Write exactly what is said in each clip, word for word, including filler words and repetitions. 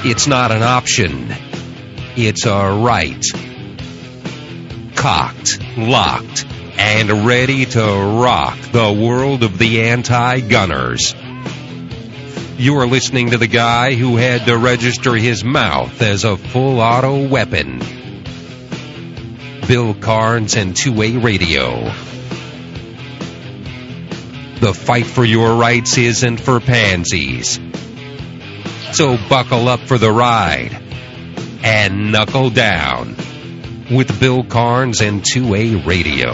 It's not an option. It's a right. Cocked, locked, and ready to rock the world of the anti-gunners. You're listening to the guy who had to register his mouth as a full auto weapon. Bill Carnes and two A Radio. The fight for your rights isn't for pansies. So buckle up for the ride and knuckle down with Bill Carnes and two A Radio.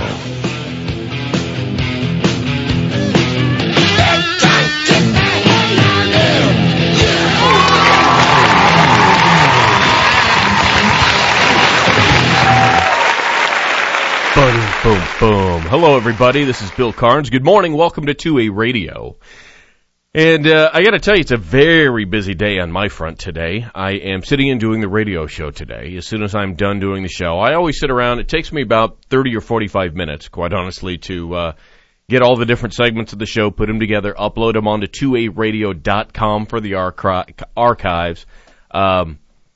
Boom, boom, boom. Hello, everybody. This is Bill Carnes. Good morning. Welcome to two A Radio. And uh, I got to tell you, it's a very busy day on my front today. I am sitting and doing the radio show today. As soon as I'm done doing the show, I always sit around. It takes me about thirty or forty-five minutes, quite honestly, to uh, get all the different segments of the show, put them together, upload them onto two A radio dot com for the archi- archives, um,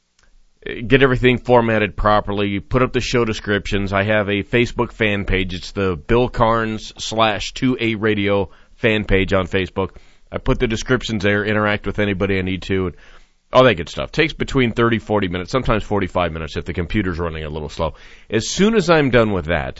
get everything formatted properly, put up the show descriptions. I have a Facebook fan page. It's the Bill Carnes slash two A Radio fan page on Facebook. I put the descriptions there, interact with anybody I need to, and all that good stuff. Takes between thirty, forty minutes, sometimes forty-five minutes if the computer's running a little slow. As soon as I'm done with that,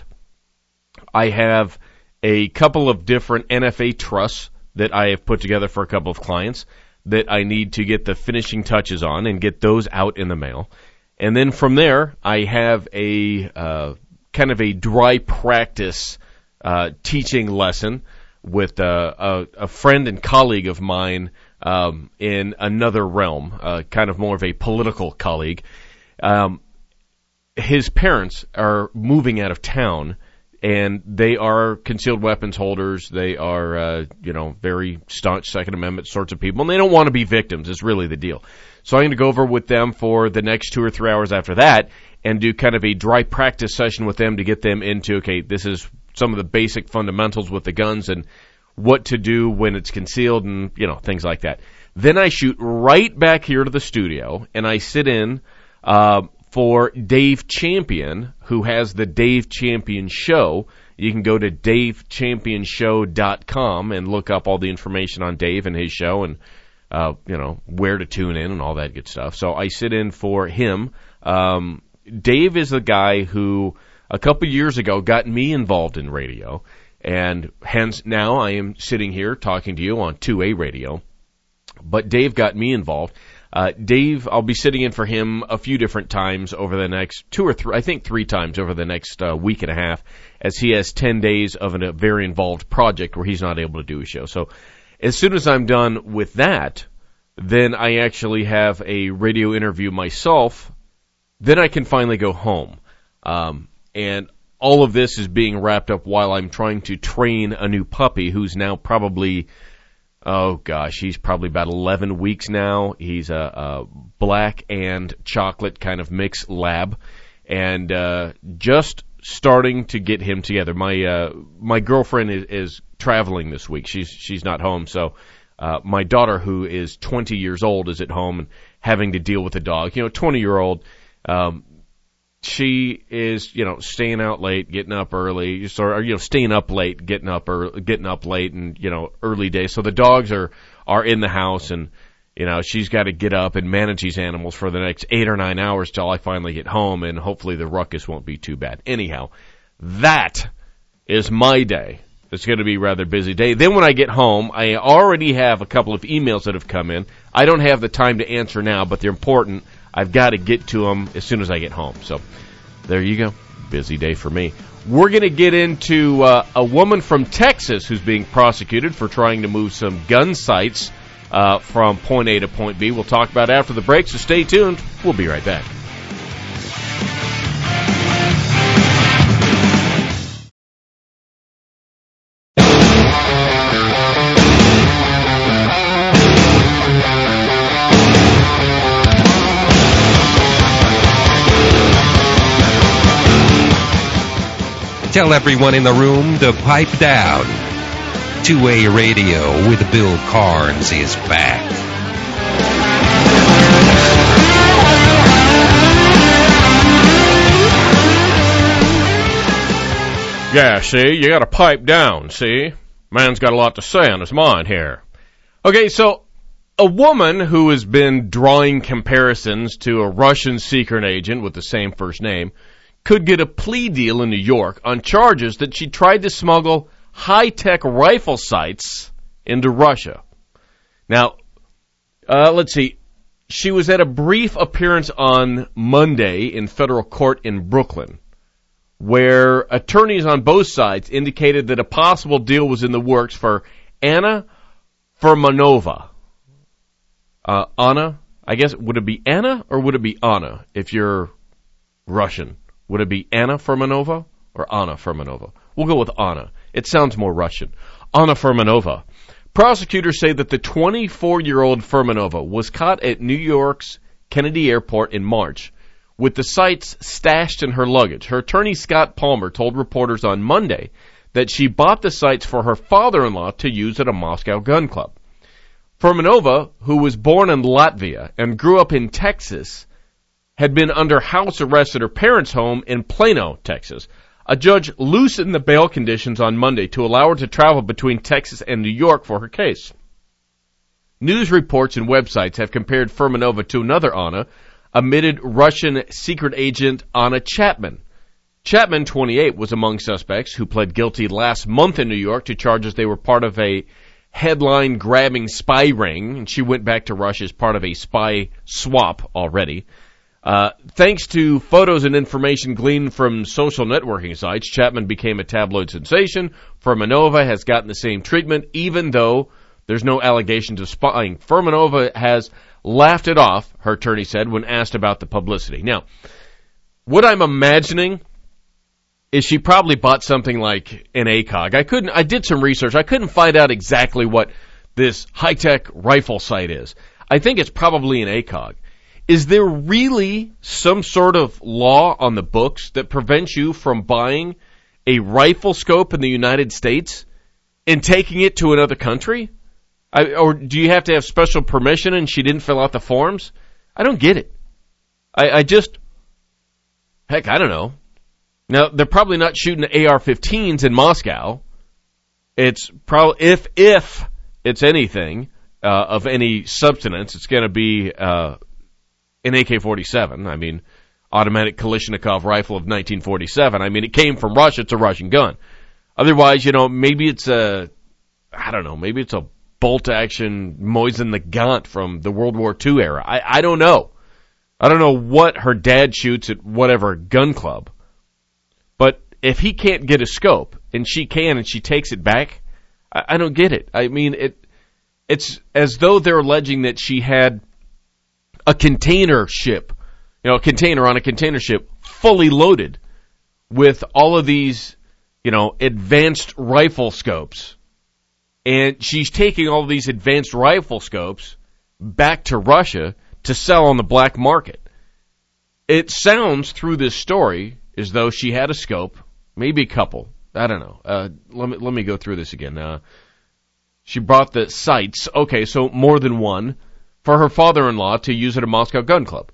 I have a couple of different N F A trusts that I have put together for a couple of clients that I need to get the finishing touches on and get those out in the mail. And then from there, I have a uh, kind of a dry practice uh, teaching lesson with uh, a, a friend and colleague of mine um, in another realm, uh, kind of more of a political colleague. Um, his parents are moving out of town, and they are concealed weapons holders. They are, uh, you know, very staunch Second Amendment sorts of people, and they don't want to be victims is really the deal. So I'm going to go over with them for the next two or three hours after that and do kind of a dry practice session with them to get them into, okay, this is some of the basic fundamentals with the guns and what to do when it's concealed and, you know, things like that. Then I shoot right back here to the studio, and I sit in uh, for Dave Champion, who has the Dave Champion Show. You can go to dave champion show dot com and look up all the information on Dave and his show and, uh, you know, where to tune in and all that good stuff. So I sit in for him. Um, Dave is the guy who a couple years ago got me involved in radio, and hence now I am sitting here talking to you on two A Radio. But Dave got me involved. Uh, Dave, I'll be sitting in for him a few different times over the next two or three, I think three times over the next uh, week and a half, as he has ten days of an, a very involved project where he's not able to do a show. So as soon as I'm done with that, then I actually have a radio interview myself. Then I can finally go home. Um, And all of this is being wrapped up while I'm trying to train a new puppy who's now probably, oh gosh, he's probably about eleven weeks now. He's a, a black and chocolate kind of mixed lab, and uh, just starting to get him together. My uh, my girlfriend is, is traveling this week. She's she's not home, so uh, my daughter, who is twenty years old, is at home and having to deal with the dog. You know, twenty year old. Um, She is, you know, staying out late, getting up early, or, you know, staying up late, getting up early, getting up late, and, you know, early days. So the dogs are are in the house, and, you know, she's got to get up and manage these animals for the next eight or nine hours till I finally get home, and hopefully the ruckus won't be too bad. Anyhow, that is my day. It's going to be a rather busy day. Then when I get home, I already have a couple of emails that have come in. I don't have the time to answer now, but they're important. I've got to get to them as soon as I get home. So there you go. Busy day for me. We're going to get into uh, a woman from Texas who's being prosecuted for trying to move some gun sites uh, from point A to point B. We'll talk about it after the break, so stay tuned. We'll be right back. Tell everyone in the room to pipe down. two A Radio with Bill Carnes is back. Yeah, see, you got to pipe down, see? Man's got a lot to say on his mind here. Okay, so a woman who has been drawing comparisons to a Russian secret agent with the same first name could get a plea deal in New York on charges that she tried to smuggle high-tech rifle sights into Russia. Now, uh, let's see. She was at a brief appearance on Monday in federal court in Brooklyn, where attorneys on both sides indicated that a possible deal was in the works for Anna Furmanova. Uh, Anna? I guess, would it be Anna or would it be Anna if you're Russian? Would it be Anna Furmanova or Anna Furmanova? We'll go with Anna. It sounds more Russian. Anna Furmanova. Prosecutors say that the twenty-four-year-old Furmanova was caught at New York's Kennedy Airport in March with the sights stashed in her luggage. Her attorney, Scott Palmer, told reporters on Monday that she bought the sights for her father-in-law to use at a Moscow gun club. Furmanova, who was born in Latvia and grew up in Texas, had been under house arrest at her parents' home in Plano, Texas. A judge loosened the bail conditions on Monday to allow her to travel between Texas and New York for her case. News reports and websites have compared Furmanova to another Anna, admitted Russian secret agent Anna Chapman. Chapman, twenty-eight, was among suspects who pled guilty last month in New York to charges they were part of a headline-grabbing spy ring, and she went back to Russia as part of a spy swap already. Uh, thanks to photos and information gleaned from social networking sites, Chapman became a tabloid sensation. Furmanova has gotten the same treatment, even though there's no allegations of spying. Furmanova has laughed it off, her attorney said, when asked about the publicity. Now, what I'm imagining is she probably bought something like an A C O G. I couldn't, I did some research. I couldn't find out exactly what this high-tech rifle sight is. I think it's probably an A C O G. Is there really some sort of law on the books that prevents you from buying a rifle scope in the United States and taking it to another country? I, or do you have to have special permission and she didn't fill out the forms? I don't get it. I, I just, heck, I don't know. Now, they're probably not shooting A R fifteens in Moscow. It's probably, if, if it's anything uh, of any substance, it's going to be uh, an A K forty-seven. I mean, automatic Kalashnikov rifle of nineteen forty-seven. I mean, it came from Russia. It's a Russian gun. Otherwise, you know, maybe it's a, I don't know, maybe it's a bolt-action Mosin Nagant from the World War Two era. I, I don't know. I don't know what her dad shoots at whatever gun club. But if he can't get a scope, and she can, and she takes it back, I, I don't get it. I mean, it. it's as though they're alleging that she had a container ship, you know, a container on a container ship fully loaded with all of these, you know, advanced rifle scopes. And she's taking all of these advanced rifle scopes back to Russia to sell on the black market. It sounds through this story as though she had a scope, maybe a couple. I don't know. Uh, let me let me go through this again. Uh, she brought the sights, okay, so more than one, for her father-in-law to use at a Moscow gun club.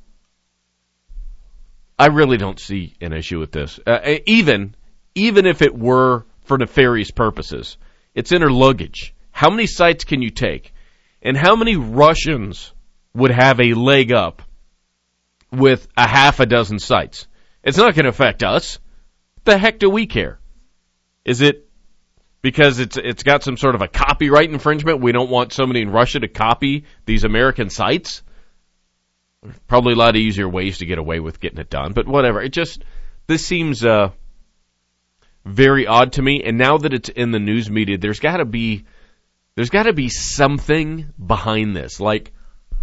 I really don't see an issue with this. Uh, even, even if it were for nefarious purposes, it's in her luggage. How many sights can you take? And how many Russians would have a leg up with a half a dozen sights? It's not going to affect us. What the heck do we care? Is it because it's it's got some sort of a copyright infringement? We don't want somebody in Russia to copy these American sites? Probably a lot of easier ways to get away with getting it done, but whatever. It just, this seems uh, very odd to me, and now that it's in the news media, there's got to be there's got to be something behind this. Like,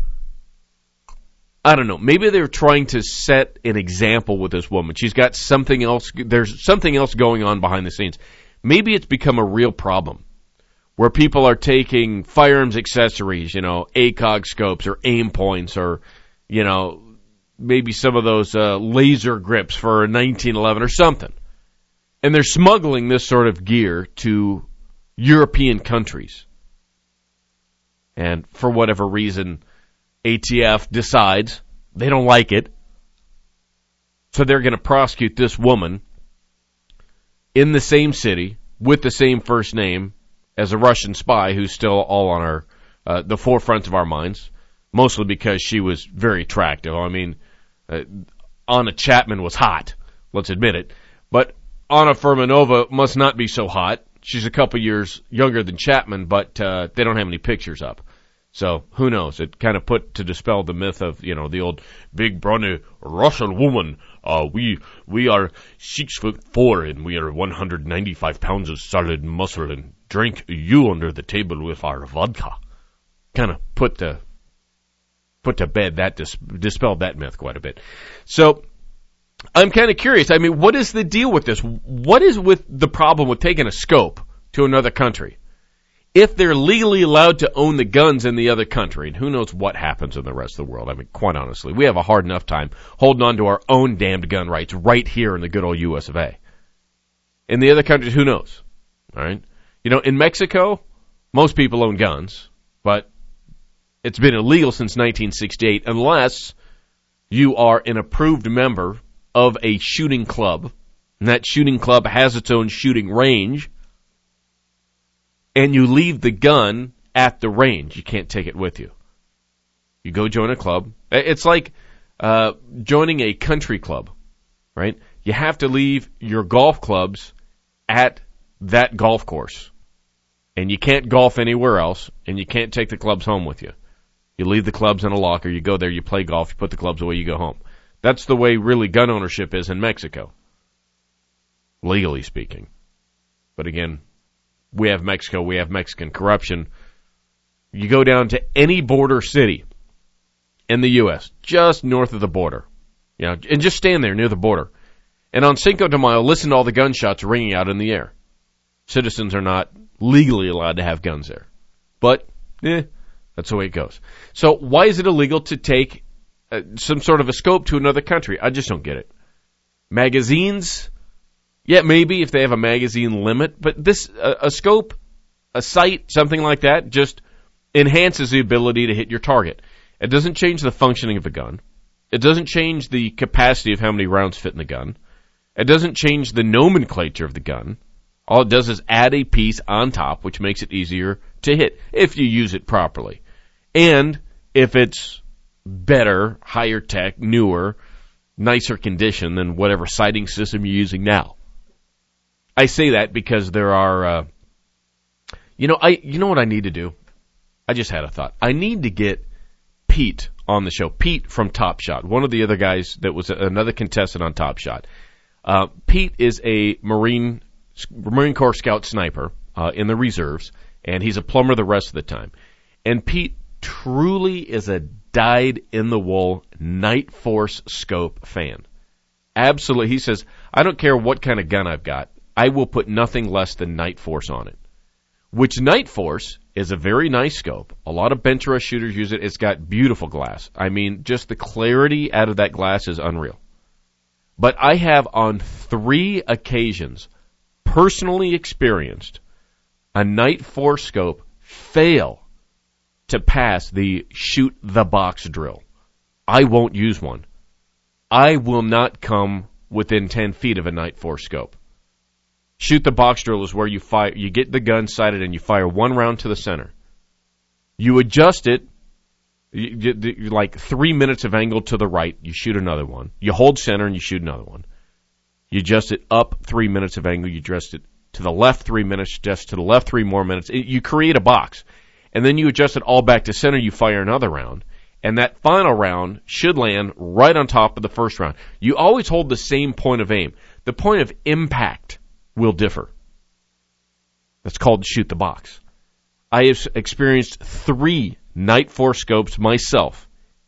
I don't know, maybe they're trying to set an example with this woman. She's got something else, there's something else going on behind the scenes. Maybe it's become a real problem where people are taking firearms accessories, you know, A C O G scopes or aim points or, you know, maybe some of those uh, laser grips for a nineteen eleven or something. And they're smuggling this sort of gear to European countries. And for whatever reason, A T F decides they don't like it, so they're going to prosecute this woman in the same city with the same first name as a Russian spy who's still all on our uh, the forefront of our minds, mostly because she was very attractive. I mean, uh, Anna Chapman was hot, let's admit it, but Anna Furmanova must not be so hot. She's a couple years younger than Chapman, but uh, they don't have any pictures up. So who knows? It kind of put to dispel the myth of, you know, the old big brawny Russian woman. Uh, we we are six foot four and we are one hundred ninety-five pounds of solid muscle and drink you under the table with our vodka. Kind of put to put to bed that dis- dispelled that myth quite a bit. So I'm kind of curious. I mean, what is the deal with this? What is with the problem with taking a scope to another country? If they're legally allowed to own the guns in the other country, and who knows what happens in the rest of the world. I mean, quite honestly, we have a hard enough time holding on to our own damned gun rights right here in the good old U S of A. In the other countries, who knows? All right? You know, in Mexico, most people own guns, but it's been illegal since nineteen sixty-eight unless you are an approved member of a shooting club, and that shooting club has its own shooting range, and you leave the gun at the range. You can't take it with you. You go join a club. It's like uh, joining a country club, right? You have to leave your golf clubs at that golf course, and you can't golf anywhere else, and you can't take the clubs home with you. You leave the clubs in a locker. You go there, you play golf, you put the clubs away, you go home. That's the way really gun ownership is in Mexico, legally speaking. But again, we have Mexico, we have Mexican corruption. You go down to any border city in the U S, just north of the border, you know, and just stand there near the border. And on Cinco de Mayo, listen to all the gunshots ringing out in the air. Citizens are not legally allowed to have guns there. But, eh, that's the way it goes. So why is it illegal to take uh, some sort of a scope to another country? I just don't get it. Magazines, yeah, maybe if they have a magazine limit, but this, uh, a scope, a sight, something like that, just enhances the ability to hit your target. It doesn't change the functioning of the gun. It doesn't change the capacity of how many rounds fit in the gun. It doesn't change the nomenclature of the gun. All it does is add a piece on top, which makes it easier to hit if you use it properly. And if it's better, higher tech, newer, nicer condition than whatever sighting system you're using now. I say that because there are, uh, you know, I, you know what I need to do? I just had a thought. I need to get Pete on the show. Pete from Top Shot, one of the other guys that was another contestant on Top Shot. Uh, Pete is a Marine Marine Corps Scout sniper uh, in the reserves, and he's a plumber the rest of the time. And Pete truly is a dyed-in-the-wool Night Force scope fan. Absolutely. He says, I don't care what kind of gun I've got. I will put nothing less than Night Force on it. Which Night Force is a very nice scope. A lot of Ventura shooters use it. It's got beautiful glass. I mean, just the clarity out of that glass is unreal. But I have on three occasions personally experienced a Night Force scope fail to pass the shoot the box drill. I won't use one. I will not come within ten feet of a Night Force scope. Shoot the box drill is where you fire, you get the gun sighted and you fire one round to the center. You adjust it, you, you, like three minutes of angle to the right, you shoot another one. You hold center and you shoot another one. You adjust it up three minutes of angle, you adjust it to the left three minutes, adjust to the left three more minutes. It, you create a box. And then you adjust it all back to center, you fire another round. And that final round should land right on top of the first round. You always hold the same point of aim. The point of impact will differ. That's called shoot the box. I have experienced three Night Force scopes myself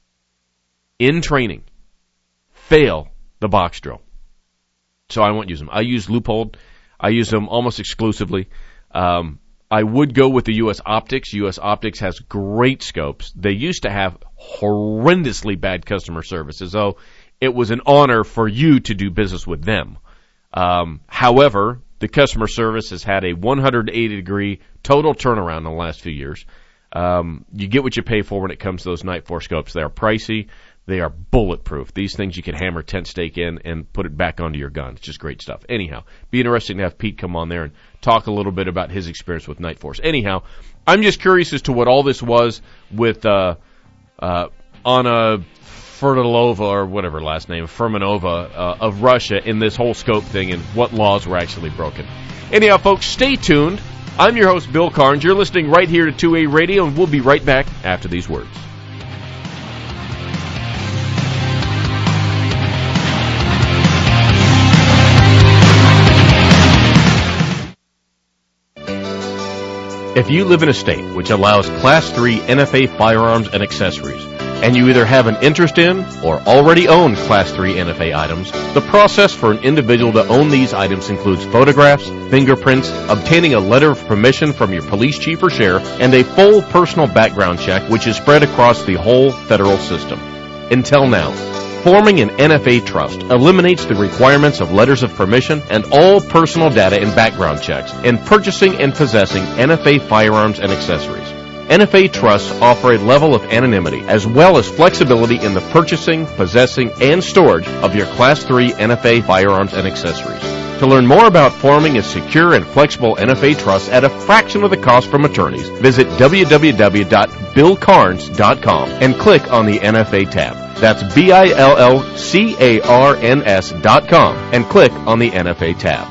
in training fail the box drill. So I won't use them. I use Leupold. I use them almost exclusively. Um, I would go with the U S Optics. U S Optics has great scopes. They used to have horrendously bad customer service, as though it was an honor for you to do business with them. Um, however, the customer service has had a one hundred eighty degree total turnaround in the last few years. Um, you get what you pay for when it comes to those Night Force scopes. They're pricey. They are bulletproof. These things you can hammer tent stake in and put it back onto your gun. It's just great stuff. Anyhow, be interesting to have Pete come on there and talk a little bit about his experience with Night Force. Anyhow, I'm just curious as to what all this was with uh, uh, Anna Ferdilova, or whatever last name, Firmenova, uh, of Russia in this whole scope thing and what laws were actually broken. Anyhow, folks, stay tuned. I'm your host, Bill Carnes. You're listening right here to two A Radio, and we'll be right back after these words. If you live in a state which allows Class three N F A firearms and accessories, and you either have an interest in or already own Class three N F A items, the process for an individual to own these items includes photographs, fingerprints, obtaining a letter of permission from your police chief or sheriff, and a full personal background check which is spread across the whole federal system. Until now, forming an N F A trust eliminates the requirements of letters of permission and all personal data and background checks in purchasing and possessing N F A firearms and accessories. N F A trusts offer a level of anonymity as well as flexibility in the purchasing, possessing, and storage of your Class three N F A firearms and accessories. To learn more about forming a secure and flexible N F A trust at a fraction of the cost from attorneys, visit w w w dot bill carnes dot com and click on the N F A tab. That's B I L L C A R N S dot com and click on the N F A tab.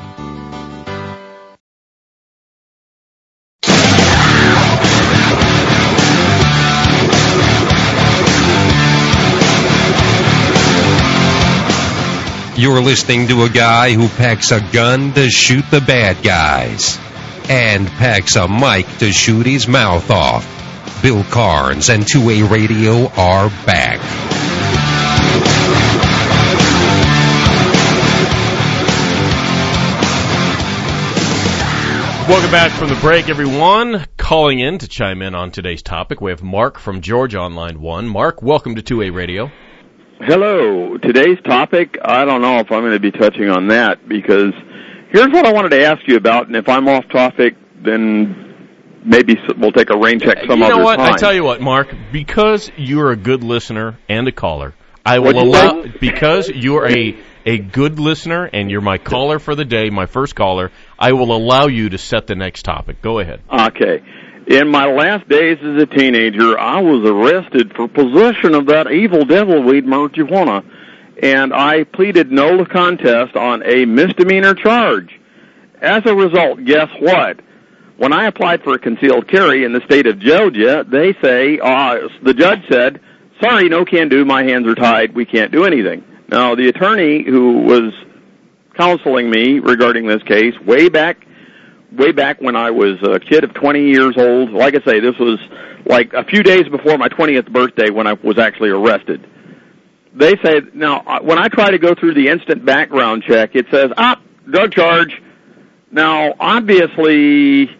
You're listening to a guy who packs a gun to shoot the bad guys and packs a mic to shoot his mouth off. Bill Carnes and two A Radio are back. Welcome back from the break, everyone. Calling in to chime in on today's topic, we have Mark from Georgia on line one. Mark, welcome to two A Radio. Hello. Today's topic, I don't know if I'm going to be touching on that, because here's what I wanted to ask you about, and if I'm off topic, then maybe we'll take a rain check some other time. You know what? I tell you what, Mark, because you're a good listener and a caller, I will allow, because you're a, a good listener and you're my caller for the day, my first caller, I will allow you to set the next topic. Go ahead. Okay. In my last days as a teenager, I was arrested for possession of that evil devil weed marijuana, and I pleaded no contest on a misdemeanor charge. As a result, guess what? When I applied for a concealed carry in the state of Georgia, they say, uh, the judge said, sorry, no can do, my hands are tied, we can't do anything. Now, the attorney who was counseling me regarding this case way back way back when I was a kid of twenty years old, like I say, this was like a few days before my twentieth birthday when I was actually arrested. They say, now, when I try to go through the instant background check, it says, ah, drug charge. Now, obviously,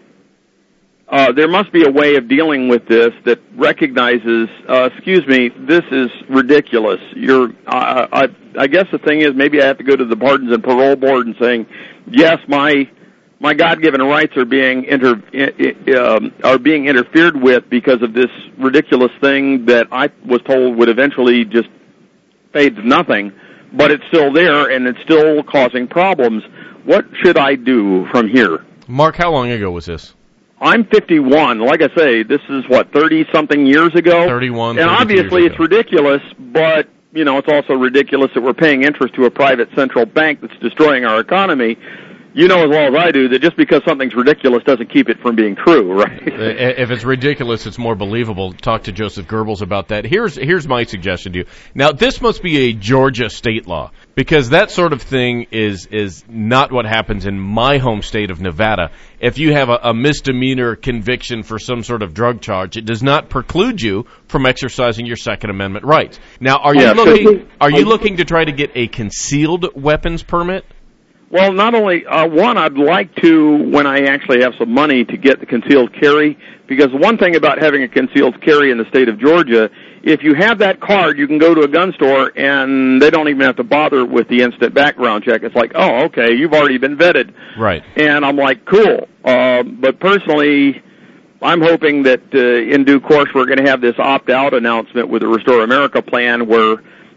uh, there must be a way of dealing with this that recognizes, uh, excuse me, this is ridiculous. You're, uh, I, I guess the thing is maybe I have to go to the Pardons and Parole Board and saying, yes, my my God-given rights are being inter, um, are being interfered with because of this ridiculous thing that I was told would eventually just fade to nothing, but it's still there and it's still causing problems. What should I do from here? Mark, how long ago was this? I'm fifty-one. Like I say, this is, what, thirty-something years ago? thirty-one, And obviously it's ridiculous, but, you know, it's also ridiculous that we're paying interest to a private central bank that's destroying our economy. You know as well as I do that just because something's ridiculous doesn't keep it from being true, right? If it's ridiculous, it's more believable. Talk to Joseph Goebbels about that. Here's here's my suggestion to you. Now, this must be a Georgia state law, because that sort of thing is is not what happens in my home state of Nevada. If you have a, a misdemeanor conviction for some sort of drug charge, it does not preclude you from exercising your Second Amendment rights. Now, are you yeah, looking are you looking to try to get a concealed weapons permit? Well, not only, uh, one, I'd like to, when I actually have some money, to get the concealed carry, because one thing about having a concealed carry in the state of Georgia, if you have that card, you can go to a gun store, and they don't even have to bother with the instant background check. It's like, oh, okay, you've already been vetted. Right. And I'm like, cool. Uh, but personally, I'm hoping that uh, in due course we're going to have this opt-out announcement with the Restore America plan where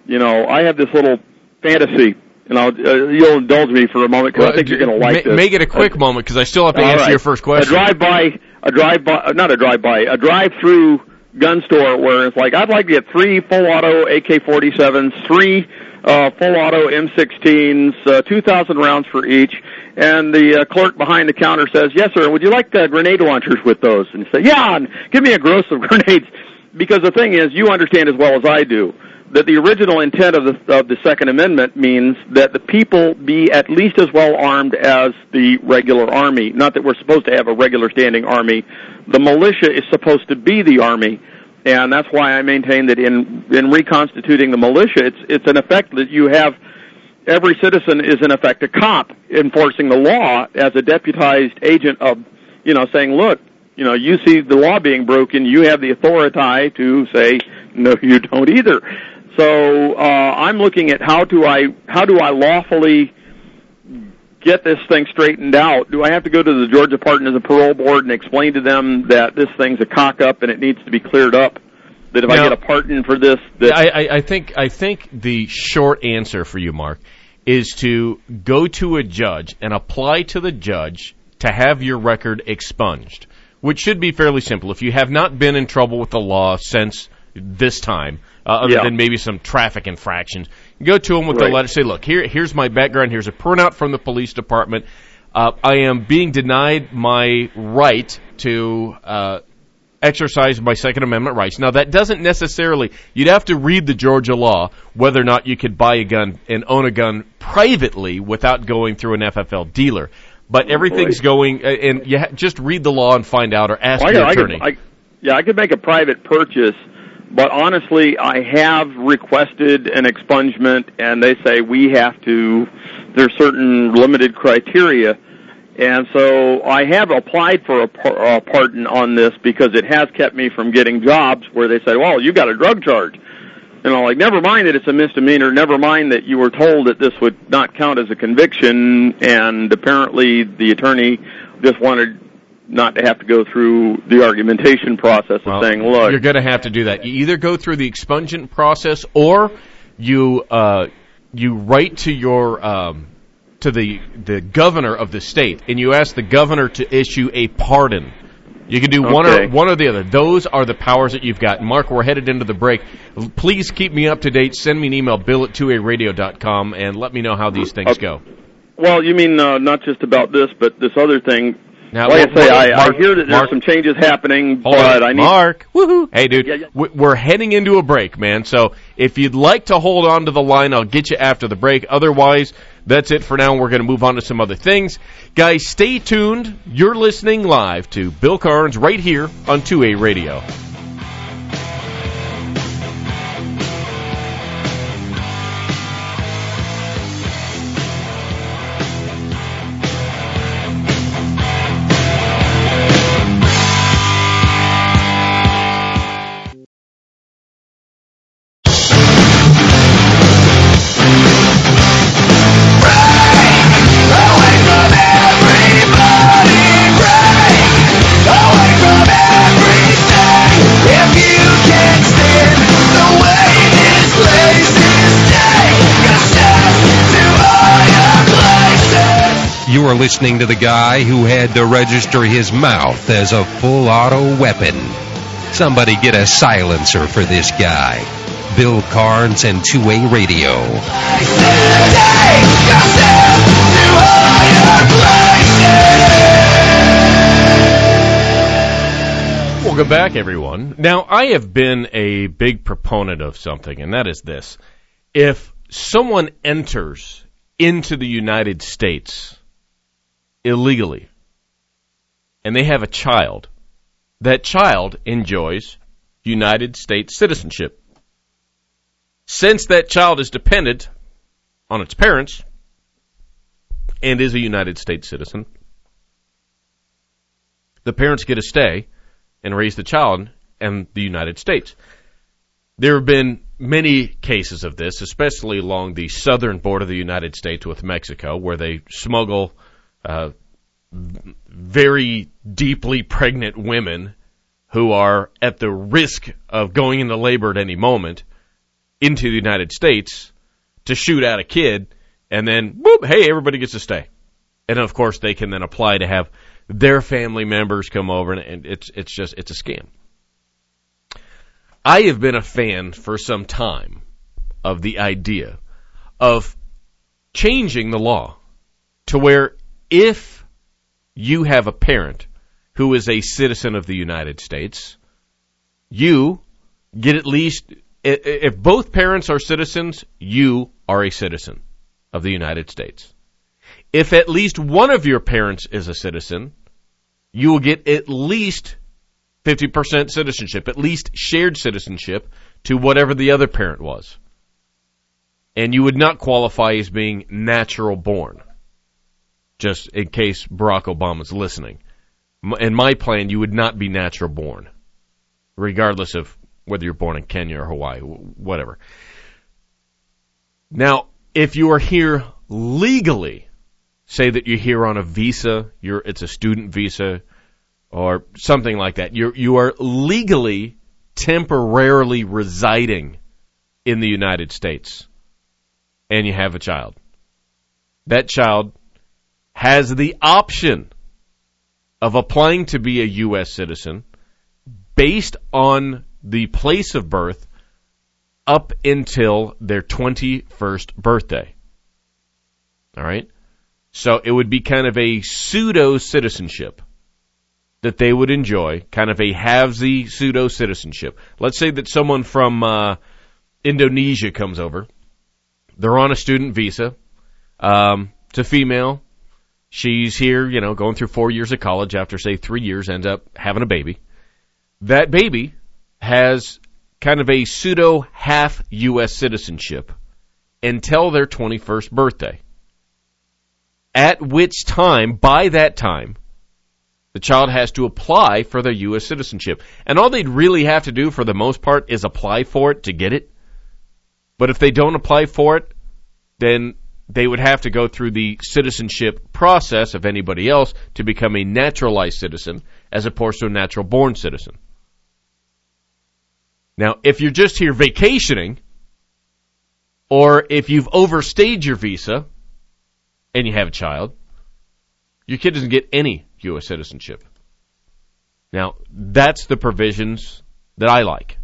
you know, I have this little fantasy, and I'll, uh, you'll indulge me for a moment because well, I think you're going to like ma- this. Make it a quick uh, moment because I still have to answer right. your first question. A drive-by, a drive-by, not a drive-by, a drive-through gun store where it's like, I'd like to get three full-auto A K forty-sevens, three uh, full-auto M sixteens, uh, two thousand rounds for each, and the uh, clerk behind the counter says, yes, sir, would you like uh, grenade launchers with those? And you say, yeah, and give me a gross of grenades. Because the thing is, you understand as well as I do, that the original intent of the, of the Second Amendment means that the people be at least as well armed as the regular army. Not that we're supposed to have a regular standing army. The militia is supposed to be the army, and that's why I maintain that in, in reconstituting the militia, it's, it's an effect that you have every citizen is in effect a cop enforcing the law as a deputized agent of, you know, saying, look, you know, you see the law being broken, you have the authority to say, no, you don't either. So uh, I'm looking at how do I how do I lawfully get this thing straightened out? Do I have to go to the Georgia Pardon and the Parole Board and explain to them that this thing's a cock-up and it needs to be cleared up? That if now, I get a pardon for this, that I, I, I think I think the short answer for you, Mark, is to go to a judge and apply to the judge to have your record expunged, which should be fairly simple. If you have not been in trouble with the law since this time, uh, other yeah. than maybe some traffic infractions, go to them with right. the letter. Say, look, here, here's my background. Here's a printout from the police department. Uh, I am being denied my right to uh, exercise my Second Amendment rights. Now, that doesn't necessarily, you'd have to read the Georgia law whether or not you could buy a gun and own a gun privately without going through an F F L dealer. But everything's going, and you ha- just read the law and find out, or ask well, your I attorney. Could, I, yeah, I could make a private purchase, but honestly, I have requested an expungement, and they say we have to, there's certain limited criteria, and so I have applied for a, par- a pardon on this because it has kept me from getting jobs where they say, well, you got a drug charge. You know, like, never mind that it's a misdemeanor, never mind that you were told that this would not count as a conviction, and apparently the attorney just wanted not to have to go through the argumentation process of well, saying, look. You're going to have to do that. You either go through the expungent process, or you uh, you write to your um, to the the governor of the state, and you ask the governor to issue a pardon. You can do okay. one or one or the other. Those are the powers that you've got. Mark, we're headed into the break. Please keep me up to date. Send me an email, bill at two a radio dot com, and let me know how these things go. Well, you mean uh, not just about this, but this other thing. Now, like I say, I, Mark, I hear that there's Mark, some changes happening, hold but on. I need... Mark, woohoo! Hey, dude, yeah, yeah. we're heading into a break, man, so if you'd like to hold on to the line, I'll get you after the break. Otherwise, that's it for now. We're going to move on to some other things. Guys, stay tuned. You're listening live to Bill Carnes right here on two A Radio. You are listening to the guy who had to register his mouth as a full auto weapon. Somebody get a silencer for this guy. Bill Carnes and two A Radio. Welcome back, everyone. Now, I have been a big proponent of something, and that is this. If someone enters into the United States illegally, and they have a child, that child enjoys United States citizenship. Since that child is dependent on its parents and is a United States citizen, the parents get to stay and raise the child in the United States. There have been many cases of this, especially along the southern border of the United States with Mexico, where they smuggle Uh, very deeply pregnant women who are at the risk of going into labor at any moment into the United States to shoot at a kid, and then, whoop, hey, everybody gets to stay. And, of course, they can then apply to have their family members come over, and it's it's just, it's a scam. I have been a fan for some time of the idea of changing the law to where if you have a parent who is a citizen of the United States, you get at least, if both parents are citizens, you are a citizen of the United States. If at least one of your parents is a citizen, you will get at least fifty percent citizenship, at least shared citizenship to whatever the other parent was. And you would not qualify as being natural born, just in case Barack Obama's listening. In my plan, you would not be natural born, regardless of whether you're born in Kenya or Hawaii, whatever. Now, if you are here legally, say that you're here on a visa, you're it's a student visa, or something like that, you you are legally temporarily residing in the United States, and you have a child. That child has the option of applying to be a U S citizen based on the place of birth up until their twenty-first birthday. All right? So it would be kind of a pseudo-citizenship that they would enjoy, kind of a halvesy pseudo-citizenship. Let's say that someone from uh, Indonesia comes over. They're on a student visa. Um, it's a female. She's here, you know, going through four years of college. After, say, three years, ends up having a baby. That baby has kind of a pseudo-half U S citizenship until their twenty-first birthday. At which time, by that time, the child has to apply for their U S citizenship. And all they'd really have to do, for the most part, is apply for it to get it. But if they don't apply for it, then they would have to go through the citizenship process of anybody else to become a naturalized citizen as opposed to a natural-born citizen. Now, if you're just here vacationing, or if you've overstayed your visa and you have a child, your kid doesn't get any U S citizenship. Now, that's the provisions that I like.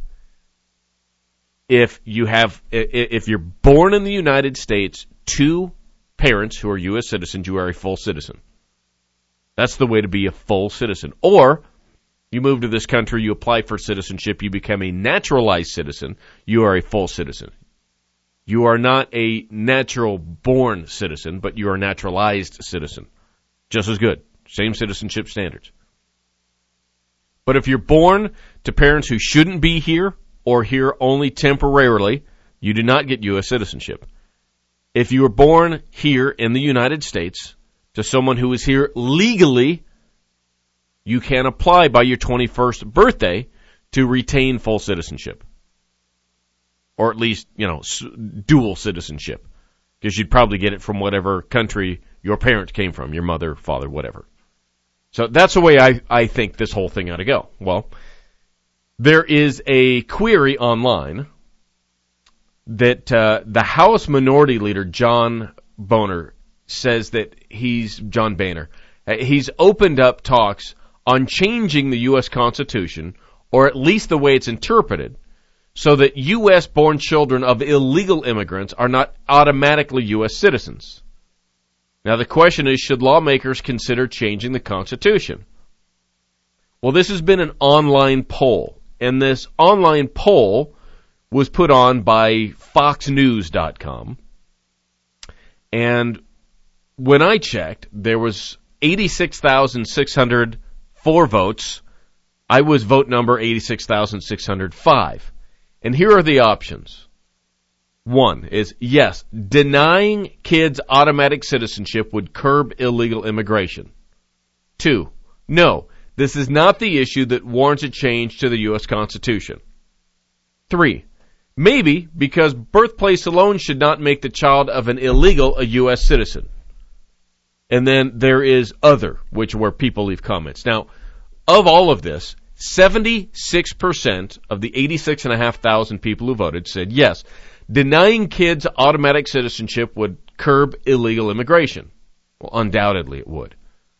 If you have, if you're born in the United States to parents who are U S citizens, you are a full citizen. That's the way to be a full citizen. Or you move to this country, you apply for citizenship, you become a naturalized citizen, you are a full citizen. You are not a natural-born citizen, but you are a naturalized citizen. Just as good. Same citizenship standards. But if you're born to parents who shouldn't be here or here only temporarily, you do not get U S citizenship. If you were born here in the United States to someone who is here legally, you can apply by your twenty-first birthday to retain full citizenship. Or at least, you know, dual citizenship. Because you'd probably get it from whatever country your parents came from, your mother, father, whatever. So that's the way I, I think this whole thing ought to go. Well, there is a query online that uh, the House Minority Leader, John Boehner, says that he's, John Boehner, uh, he's opened up talks on changing the U S Constitution, or at least the way it's interpreted, so that U S-born children of illegal immigrants are not automatically U S citizens. Now the question is, should lawmakers consider changing the Constitution? Well, this has been an online poll, and this online poll was put on by fox news dot com. And when I checked, there was eighty-six thousand six hundred four votes. I was vote number eighty-six thousand six hundred five. And here are the options. One is, yes, denying kids automatic citizenship would curb illegal immigration. Two, no, this is not the issue that warrants a change to the U S Constitution. Three, maybe because birthplace alone should not make the child of an illegal a U S citizen. And then there is other, which where people leave comments. Now, of all of this, seventy-six percent of the eighty-six and a half thousand people who voted said yes, denying kids automatic citizenship would curb illegal immigration. Well, undoubtedly it would.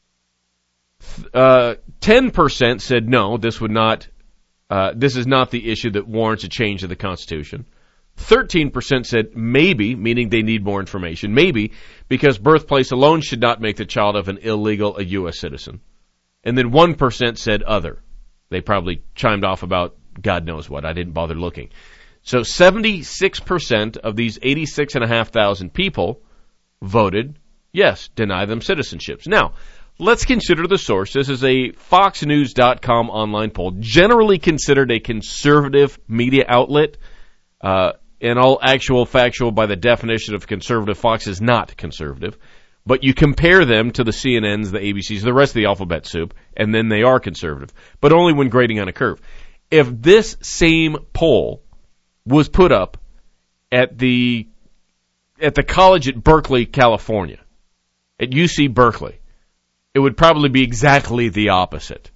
Uh, ten percent said no, this would not, uh, this is not the issue that warrants a change of the Constitution. thirteen percent said maybe, meaning they need more information, maybe, because birthplace alone should not make the child of an illegal a U S citizen. And then one percent said other. They probably chimed off about God knows what. I didn't bother looking. So seventy-six percent of these eighty-six and a half thousand people voted yes, deny them citizenships. Now, let's consider the source. This is a Fox News dot com online poll, generally considered a conservative media outlet. Uh, in all actual factual, by the definition of conservative, Fox is not conservative. But you compare them to the C N Ns, the A B Cs, the rest of the alphabet soup, and then they are conservative. But only when grading on a curve. If this same poll was put up at the at the college at Berkeley, California, at U C Berkeley, it would probably be exactly the opposite.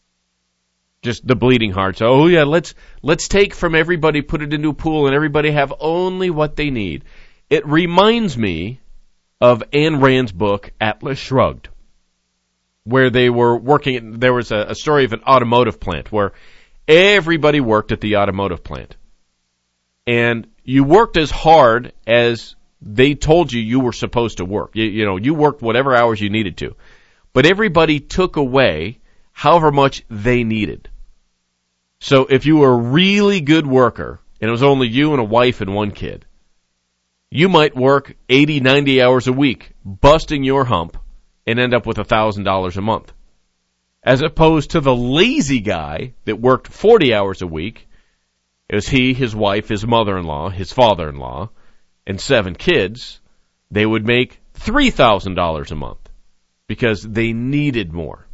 Just the bleeding hearts. Oh yeah, let's let's take from everybody, put it into a pool, and everybody have only what they need. It reminds me of Ayn Rand's book, Atlas Shrugged, where they were working, there was a, a story of an automotive plant where everybody worked at the automotive plant. And you worked as hard as they told you you were supposed to work. You, you know, you worked whatever hours you needed to. But everybody took away however much they needed. So if you were a really good worker, and it was only you and a wife and one kid, you might work eighty, ninety hours a week, busting your hump, and end up with one thousand dollars a month. As opposed to the lazy guy that worked forty hours a week. It was he, his wife, his mother-in-law, his father-in-law, and seven kids. They would make three thousand dollars a month because they needed more.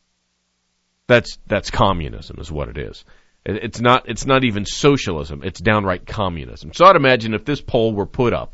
That's that's communism is what it is. It's not it's not even socialism. It's downright communism. So I'd imagine if this poll were put up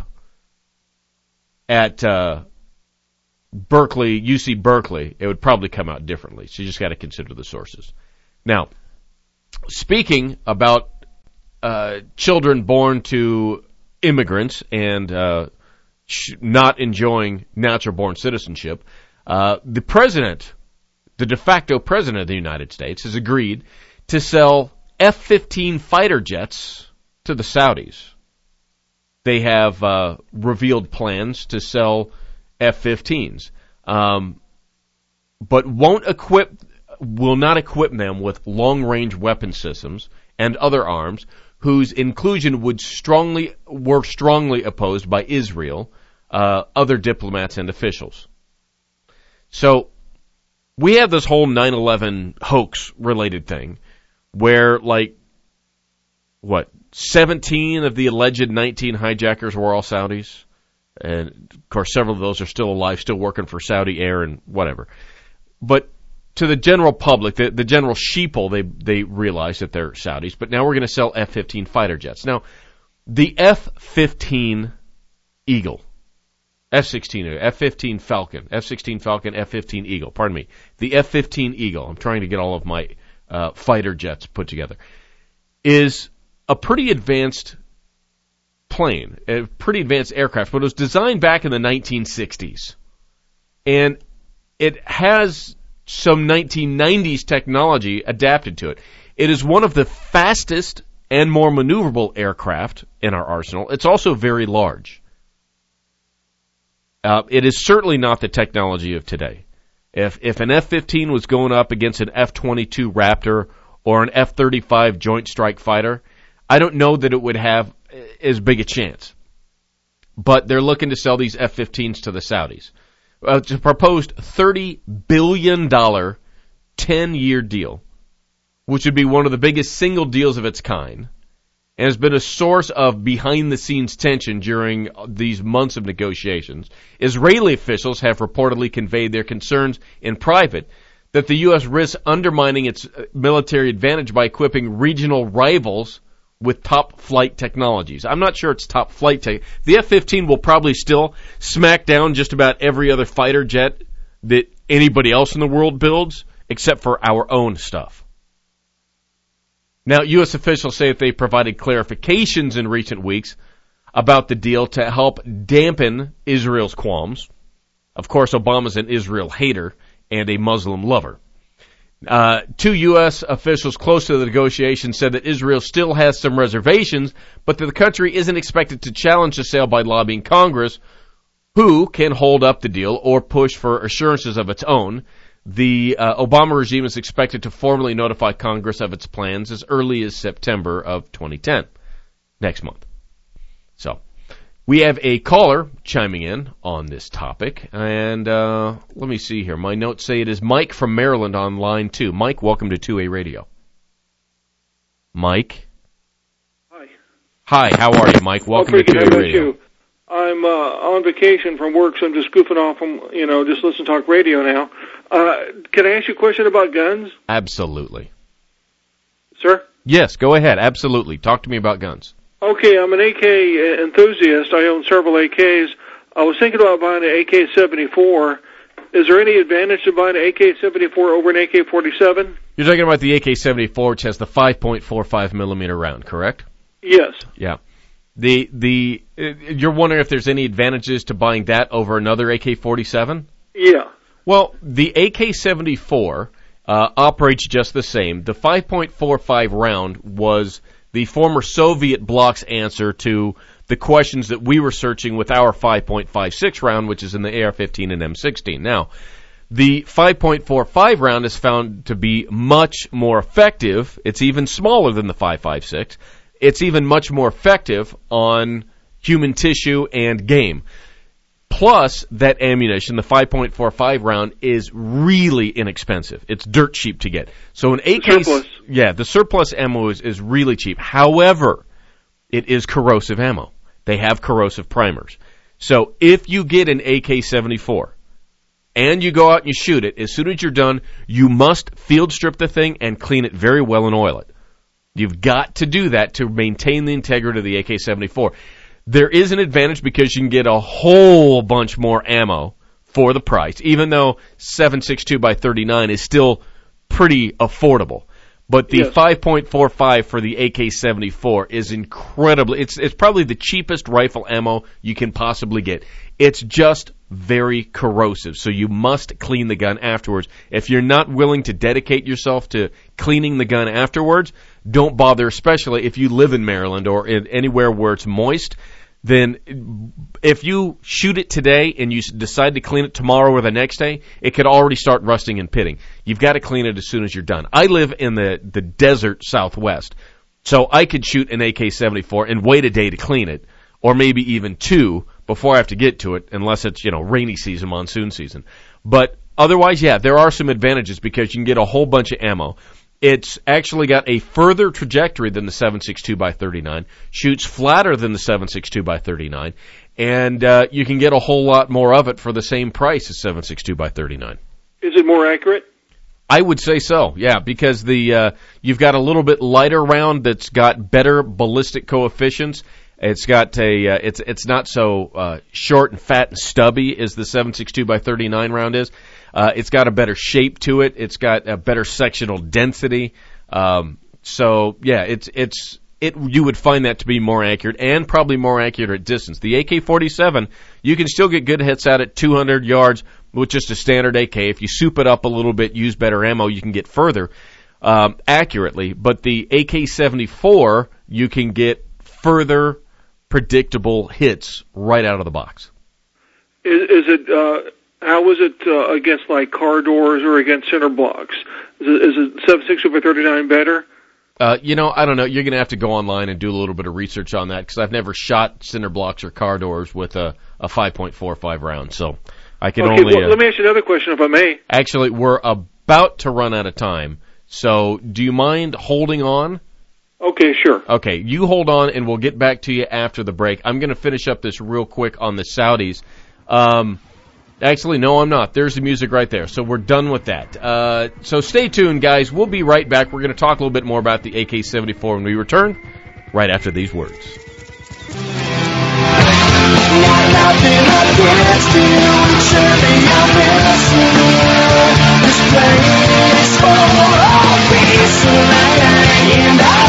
at uh, Berkeley, U C Berkeley, it would probably come out differently. So you just got to consider the sources. Now, speaking about uh, children born to immigrants and uh, sh- not enjoying natural-born citizenship, uh, the president, the de facto president of the United States, has agreed to sell F fifteen fighter jets to the Saudis. They have uh, revealed plans to sell F fifteens, um, but won't equip, will not equip them with long-range weapon systems and other arms, whose inclusion would strongly were strongly opposed by Israel, uh, other diplomats and officials. So we have this whole nine eleven hoax-related thing, where, like, what, seventeen of the alleged nineteen hijackers were all Saudis. And, of course, several of those are still alive, still working for Saudi Air and whatever. But to the general public, the, the general sheeple, they they realize that they're Saudis. But now we're going to sell F fifteen fighter jets. Now, the F fifteen Eagle, F sixteen, F fifteen Falcon, F sixteen Falcon, F fifteen Eagle, pardon me. The F fifteen Eagle, I'm trying to get all of my uh, fighter jets put together, is a pretty advanced plane, a pretty advanced aircraft, but it was designed back in the nineteen sixties. And it has some nineteen nineties technology adapted to it. It is one of the fastest and more maneuverable aircraft in our arsenal. It's also very large. Uh, it is certainly not the technology of today. If if an F fifteen was going up against an F twenty-two Raptor or an F thirty-five Joint Strike Fighter, I don't know that it would have as big a chance. But they're looking to sell these F fifteens to the Saudis. Uh, it's a proposed thirty billion dollars ten-year deal, which would be one of the biggest single deals of its kind, and has been a source of behind-the-scenes tension during these months of negotiations. Israeli officials have reportedly conveyed their concerns in private that the U S risks undermining its military advantage by equipping regional rivals with top-flight technologies. I'm not sure it's top-flight tech. The F fifteen will probably still smack down just about every other fighter jet that anybody else in the world builds, except for our own stuff. Now, U S officials say that they provided clarifications in recent weeks about the deal to help dampen Israel's qualms. Of course, Obama's an Israel hater and a Muslim lover. Uh, two U S officials close to the negotiation said that Israel still has some reservations, but that the country isn't expected to challenge the sale by lobbying Congress, who can hold up the deal or push for assurances of its own. The uh, Obama regime is expected to formally notify Congress of its plans as early as September of twenty ten, next month. So, we have a caller chiming in on this topic, and uh, let me see here. My notes say it is Mike from Maryland on line two. Mike, welcome to two A Radio. Mike? Hi. Hi, how are you, Mike? Welcome oh, to two A how about Radio. You? I'm uh, on vacation from work, so I'm just goofing off from, you know, just listen to talk radio now. Uh, can I ask you a question about guns? Absolutely. Sir? Yes, go ahead. Absolutely. Talk to me about guns. Okay, I'm an A K enthusiast. I own several A Ks. I was thinking about buying an A K seventy-four. Is there any advantage to buying an A K seventy-four over an A K forty-seven? You're talking about the A K seventy-four, which has the five point four five millimeter round, correct? Yes. Yeah. The the uh, you're wondering if there's any advantages to buying that over another A K forty-seven? Yeah. Well, the A K seventy-four uh, operates just the same. The five point four five round was the former Soviet bloc's answer to the questions that we were searching with our five point five six round, which is in the A R fifteen and M sixteen. Now, the five point four five round is found to be much more effective. It's even smaller than the five five six. It's even much more effective on human tissue and game. Plus, that ammunition, the five point four five round, is really inexpensive. It's dirt cheap to get. So an A K, surplus. yeah, the surplus ammo is, is really cheap. However, it is corrosive ammo. They have corrosive primers. So if you get an A K seventy-four and you go out and you shoot it, as soon as you're done, you must field strip the thing and clean it very well and oil it. You've got to do that to maintain the integrity of the A K seventy-four. There is an advantage because you can get a whole bunch more ammo for the price, even though seven sixty-two by thirty-nine is still pretty affordable. But the Yes. five point four five for the A K seventy-four is incredibly, it's it's probably the cheapest rifle ammo you can possibly get. It's just very corrosive, so you must clean the gun afterwards. If you're not willing to dedicate yourself to cleaning the gun afterwards, don't bother, especially if you live in Maryland or in anywhere where it's moist. Then if you shoot it today and you decide to clean it tomorrow or the next day, it could already start rusting and pitting. You've got to clean it as soon as you're done. I live in the, the desert Southwest, so I could shoot an A K seventy-four and wait a day to clean it, or maybe even two before I have to get to it, unless it's, you know, rainy season, monsoon season. But otherwise, yeah, there are some advantages because you can get a whole bunch of ammo. It's actually got a further trajectory than the seven sixty-two by thirty-nine, shoots flatter than the seven sixty-two by thirty-nine, and uh, you can get a whole lot more of it for the same price as seven sixty-two by thirty-nine. Is it more accurate? I would say so, yeah, because the uh, you've got a little bit lighter round that's got better ballistic coefficients. It's got a uh, it's it's not so uh, short and fat and stubby as the seven sixty-two by thirty-nine round is. Uh, it's got a better shape to it. It's got a better sectional density. Um, so yeah, it's it's it. You would find that to be more accurate and probably more accurate at distance. The A K forty-seven, you can still get good hits at it, two hundred yards with just a standard A K. If you soup it up a little bit, use better ammo, you can get further um, accurately. But the A K seventy-four, you can get further predictable hits right out of the box. Is, is it? Uh, how is it uh, against like car doors or against center blocks? Is it, is it seven sixty by thirty-nine better? Uh, you know, I don't know. You're going to have to go online and do a little bit of research on that because I've never shot cinder blocks or car doors with a, a five point four five round. So I can okay, only... well, uh, let me ask you another question, if I may. Actually, we're about to run out of time. So do you mind holding on? Okay, sure. Okay, you hold on, and we'll get back to you after the break. I'm going to finish up this real quick on the Saudis. Um, actually, no, I'm not. There's the music right there. So we're done with that. Uh, so stay tuned, guys. We'll be right back. We're going to talk a little bit more about the A K seventy-four when we return, right after these words. This place for all peace and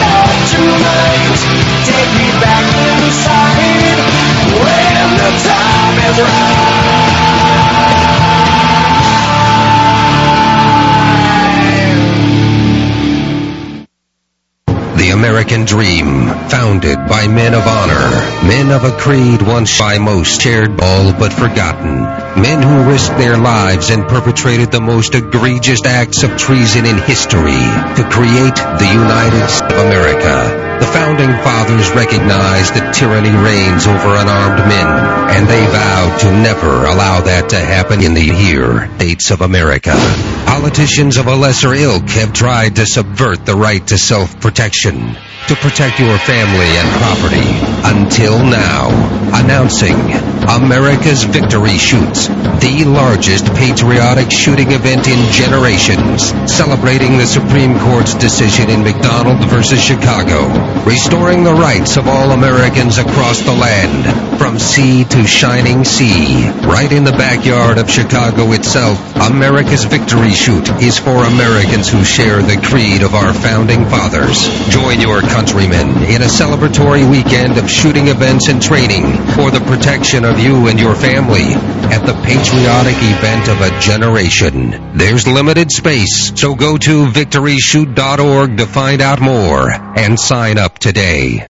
American dream, founded by men of honor, men of a creed once by most shared all but forgotten, men who risked their lives and perpetrated the most egregious acts of treason in history to create the United States of America. The Founding Fathers recognized that tyranny reigns over unarmed men, and they vowed to never allow that to happen in the here States of America. Politicians of a lesser ilk have tried to subvert the right to self-protection, to protect your family and property, until now. Announcing America's Victory Shoots, the largest patriotic shooting event in generations, celebrating the Supreme Court's decision in McDonald versus Chicago, restoring the rights of all Americans across the land, from sea to shining sea. Right in the backyard of Chicago itself, America's Victory Shoot is for Americans who share the creed of our Founding Fathers. Join your countrymen in a celebratory weekend of shooting events and training for the protection of you and your family at the patriotic event of a generation. There's limited space, so go to victory shoot dot org to find out more and sign up today.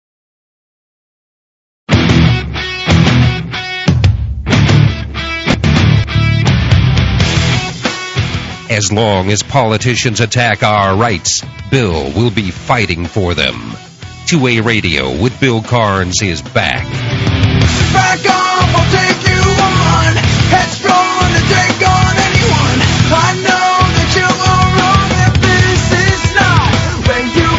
As long as politicians attack our rights, Bill will be fighting for them. two A Radio with Bill Carnes is back. Back off, I'll take you on. Headstrong to take on anyone. I know that you are wrong, that this is not where you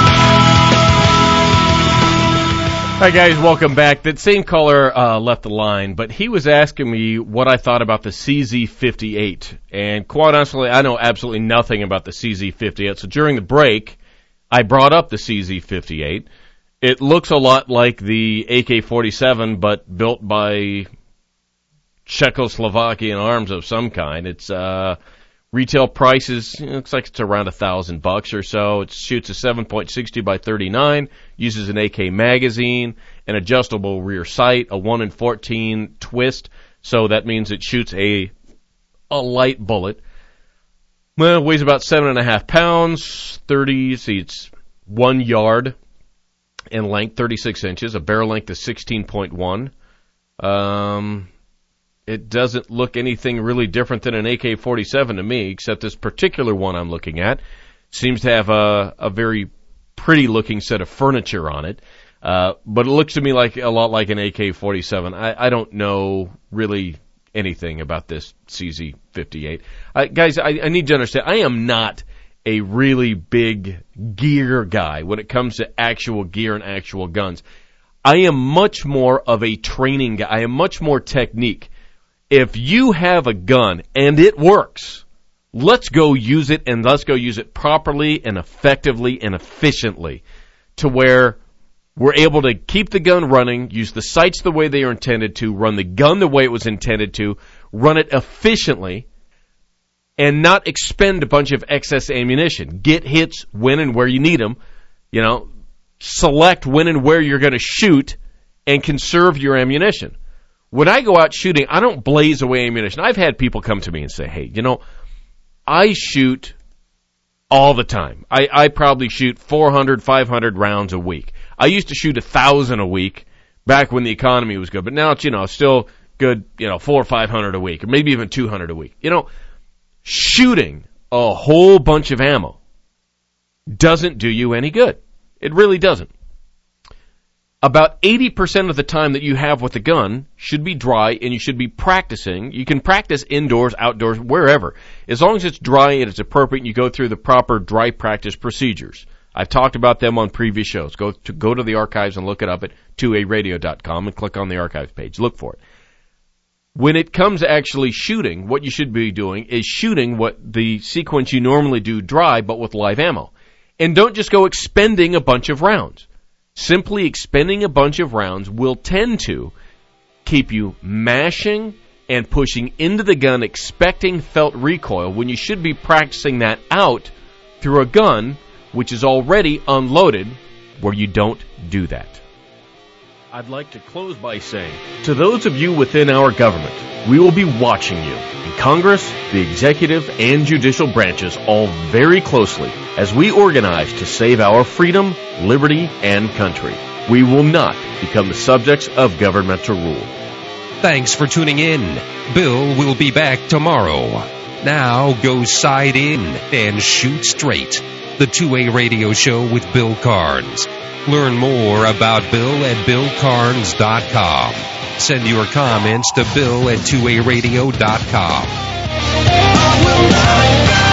belong. Hi guys, welcome back. That same caller uh, left the line, but he was asking me what I thought about the C Z fifty-eight. And quite honestly, I know absolutely nothing about the C Z fifty-eight. So during the break, I brought up the C Z fifty-eight. It looks a lot like the A K forty-seven, but built by Czechoslovakian arms of some kind. It's uh, retail prices, it looks like it's around a thousand bucks or so. It shoots a seven point six two by thirty-nine, uses an A K magazine, an adjustable rear sight, a one in fourteen twist, so that means it shoots a a light bullet. Well, it weighs about seven and a half pounds, thirty, see, it's one yard in length, thirty-six inches. A barrel length is sixteen point one. Um, it doesn't look anything really different than an A K forty-seven to me, except this particular one I'm looking at seems to have a, a very pretty-looking set of furniture on it. Uh, but it looks to me like a lot like an A K forty-seven. I, I don't know really anything about this C Z fifty-eight. Uh, guys, I, I need to understand, I am not a really big gear guy when it comes to actual gear and actual guns. I am much more of a training guy. I am much more technique. If you have a gun and it works, let's go use it, and let's go use it properly and effectively and efficiently to where we're able to keep the gun running, use the sights the way they are intended to, run the gun the way it was intended to, run it efficiently, and not expend a bunch of excess ammunition. Get hits when and where you need them. You know, select when and where you're going to shoot and conserve your ammunition. When I go out shooting, I don't blaze away ammunition. I've had people come to me and say, hey, you know, I shoot all the time. I, I probably shoot four hundred, five hundred rounds a week. I used to shoot one thousand a week back when the economy was good, but now it's, you know, still good, you know, four or five hundred a week, or maybe even two hundred a week. You know, shooting a whole bunch of ammo doesn't do you any good. It really doesn't. About eighty percent of the time that you have with a gun should be dry, and you should be practicing. You can practice indoors, outdoors, wherever. As long as it's dry and it's appropriate and you go through the proper dry practice procedures. I've talked about them on previous shows. Go to, go to the archives and look it up at two a radio dot com and click on the archives page. Look for it. When it comes to actually shooting, what you should be doing is shooting what the sequence you normally do dry, but with live ammo. And don't just go expending a bunch of rounds. Simply expending a bunch of rounds will tend to keep you mashing and pushing into the gun, expecting felt recoil, when you should be practicing that out through a gun which is already unloaded, where you don't do that. I'd like to close by saying, to those of you within our government, we will be watching you in Congress, the executive, and judicial branches all very closely as we organize to save our freedom, liberty, and country. We will not become the subjects of governmental rule. Thanks for tuning in. Bill will be back tomorrow. Now go side in and shoot straight. The two A Radio Show with Bill Carnes. Learn more about Bill at bill carnes dot com. Send your comments to bill at two a radio dot com.